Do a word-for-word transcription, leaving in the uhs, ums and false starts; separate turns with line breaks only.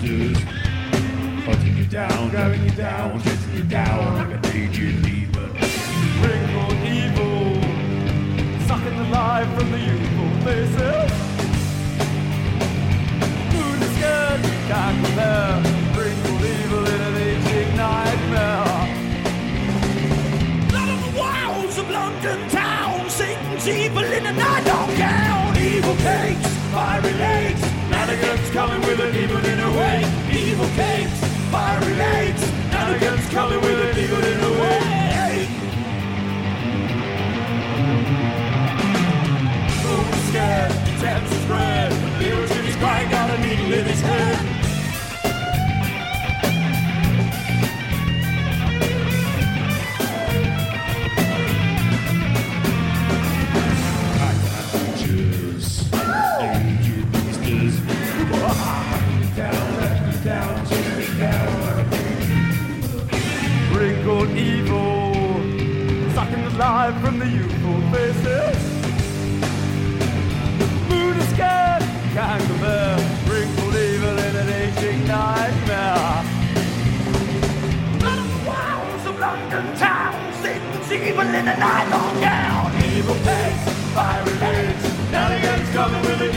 beasters. Hunting you down, going you down, chasing you down like a aged demon.
Wrinkled evil, sucking the life from the youthful faces. Moon is scared, can't compare. Wrinkled evil in an aging nightmare. Out of the wilds of London town, Satan's evil in a nightgown gown. Evil cakes, fiery lakes, Nanigans coming with a demon in a wake. Evil cakes, fiery lakes, Nanigans coming with a demon in a wake. Oh, scared, tense as bread, little Jimmy's crying, got a needle in his head. Wrinkled evil, sucking the life from the youthful faces. Moon is scared, can't compare. Wrinkled evil in an aging nightmare. Out of the wilds of London town, Satan's evil in a nightgown gown. Evil face, fiery legs, Nanigans coming with a